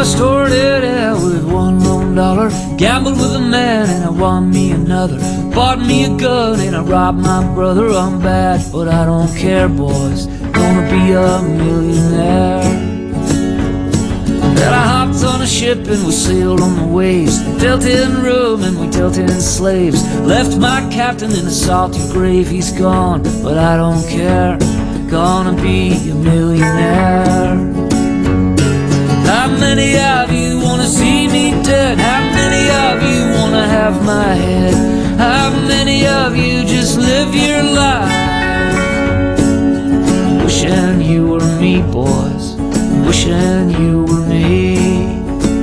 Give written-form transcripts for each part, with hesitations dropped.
I started out with $1 lone, gambled with a man and I won me another, bought me a gun and I robbed my brother. I'm bad, but I don't care, boys, gonna be a millionaire. Then I hopped on a ship and we sailed on the waves, dealt in rum and we dealt in slaves, left my captain in a salty grave. He's gone, but I don't care, gonna be a millionaire. How many of you wanna see me dead? How many of you wanna have my head? How many of you just live your life wishing you were me, boys, wishing you were me?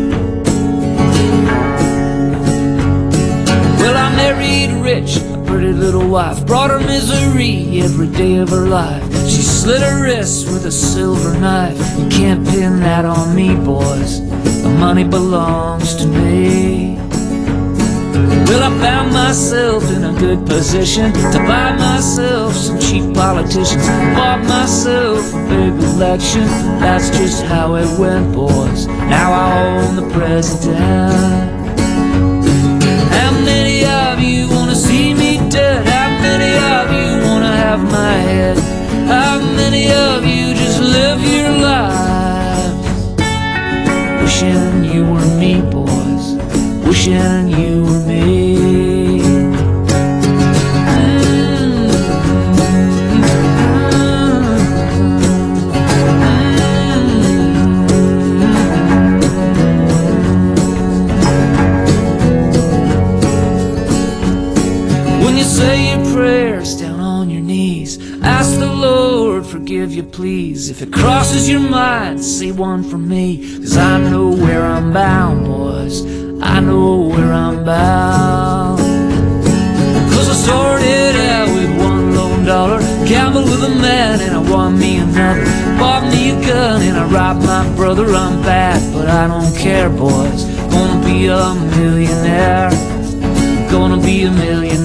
Well, I married rich, a pretty little wife, brought her misery every day of her life. She slit her wrists with a silver knife. You can't pin that on me, boys, the money belongs to me. Well, I found myself in a good position to buy myself some cheap politicians, bought myself a big election. That's just how it went, boys, now I own the president. How many of you wanna see me dead? How many of you wanna have my head? How many of you just live your lives wishing you were me, boys, wishing you were me? When you say your prayers down on your knees, ask the Lord, forgive you please. If it crosses your mind, say one for me, 'cause I know where I'm bound, boys, I know where I'm bound. 'Cause I started out with $1 lone, gambled with a man and I won me another, bought me a gun and I robbed my brother. I'm bad, but I don't care, boys, gonna be a millionaire, gonna be a millionaire.